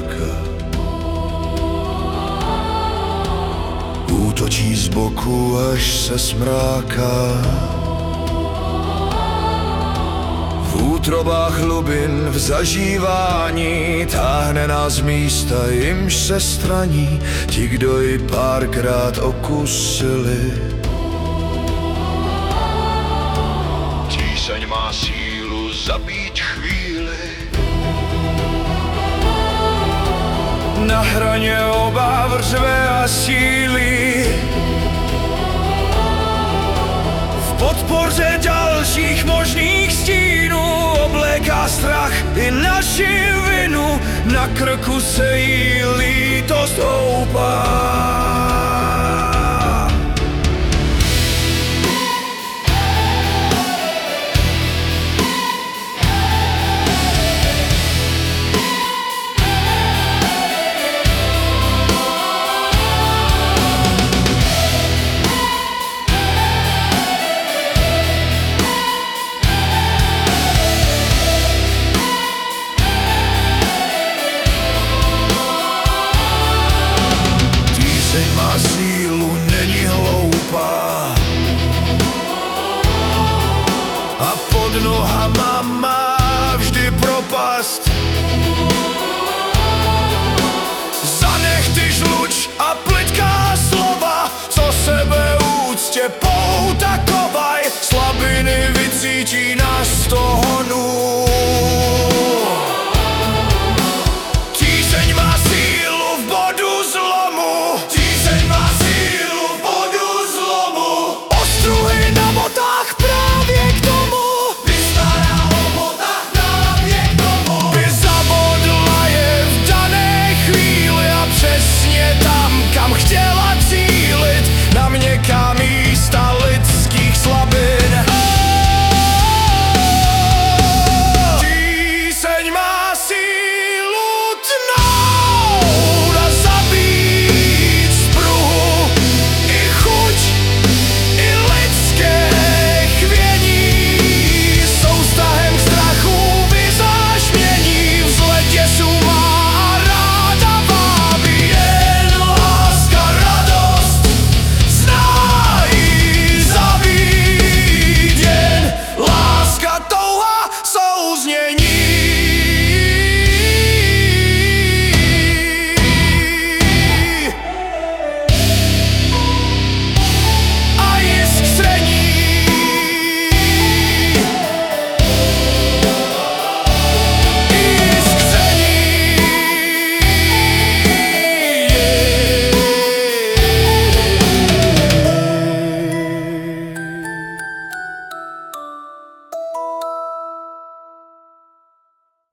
láska. Útočí z boku, až se smráká. V útrobách hlubin v zažívání táhne nás místa, jimž se straní ti, kdo ji párkrát okusili. Tíseň má sílu zabít chvíli. Na hraně obáv řve a síly. V podpoře dalších možných stínů obléká strach i naši vinu. Na krku se jí lítost houpá.